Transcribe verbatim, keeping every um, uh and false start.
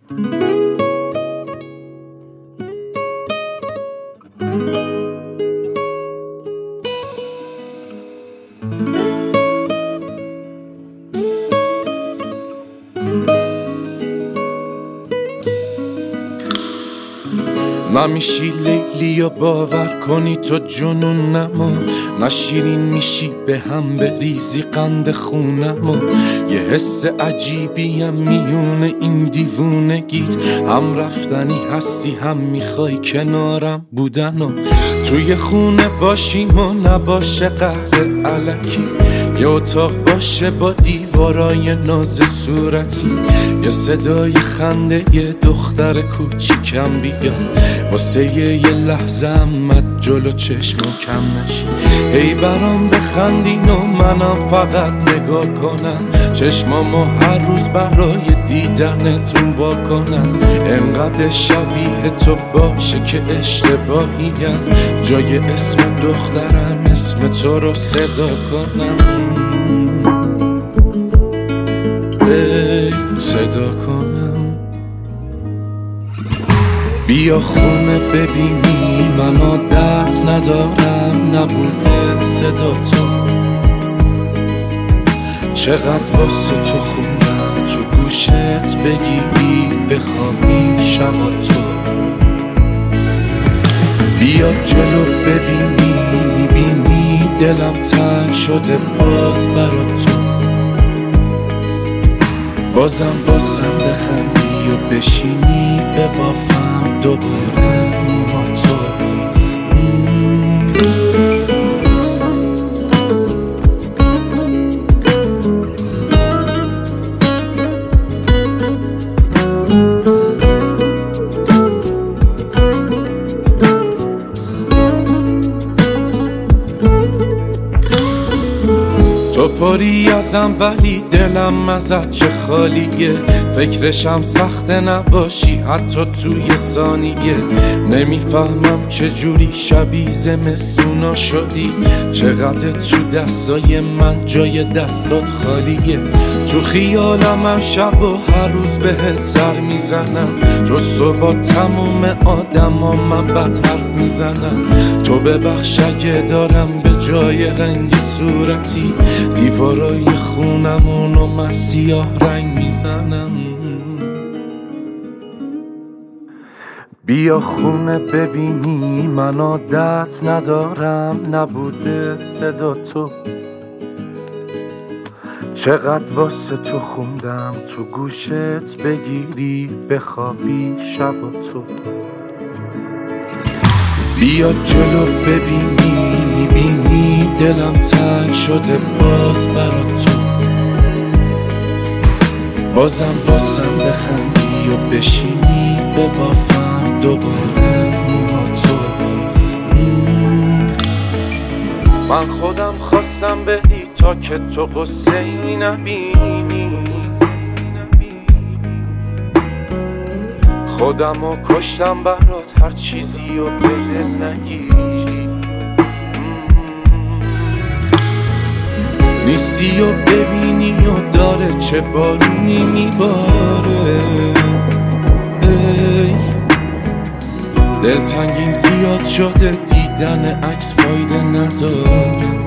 نمیشی لیلی یا باور کنی تو جنون نما، نشیرین میشی به هم بریزی قند خونما. یه حس عجیبیم میون این دیوونگیت، هم رفتنی هستی هم میخوای کنارم بودن و توی خونه باشیم و نباشه قهر الکی، یه اتاق باشه با دیوارای ناز صورتی، یه صدای خنده یه دختر کوچیکم بیاد واسه یه لحظه امت جلو چشمو کم نشی. هی برام بخندین و منم فقط نگاه کنم، چشمامو هر روز برای دیدنتون وا کنم. انقدر شبیه تو باشه که اشتباهیم، جای اسم دخترم اسم تو رو صدا کنم. ای صدا کنم. بیا خونه ببینی من عادت ندارم نبوده صدا تو، چقدر واسه تو خوندم تو گوشت بگیری بخوابی شبا تو. بیا جلو ببینی میبینی دلم تنگ شده باز برا تو، بازم واسم بخندی و بشینی ببافم دوباره موها تو. تو پری ازم ولی دلم ازت چه خالیه، فکرشم سخته نباشی حتی توی ثانیه. نمیفهمم چجوری شبیه زمستونا شدی، چقدر تو دستای من جای دستات خالیه. تو خیالم هر شب و هر روز بهت سر میزنم، جز تو با تموم آدم ها من بد حرف میزنم. تو ببخش اگه دارم به جای رنگ صورتی دیوارای خونمونو من سیاه رنگ میزنم. بیا خونه ببینی من عادت ندارم نبوده صدا تو، چقدر واسه تو خوندم تو گوشت بگیری بخوابی شبا تو. بیا جلو ببینی میبینی دلم تنگ شده باز برا تو، بازم واسم بخندی و بشینی ببافم دوباره موها تو. من خودم خواستم بری تا که تو قصه ای نبینی، خودمو کشتم برات هر چیزی و به دل نگیری. نیستی و ببینی و داره چه بارونی میباره. ای دلتنگیم زیاد شده دیدن عکس فایده نداره.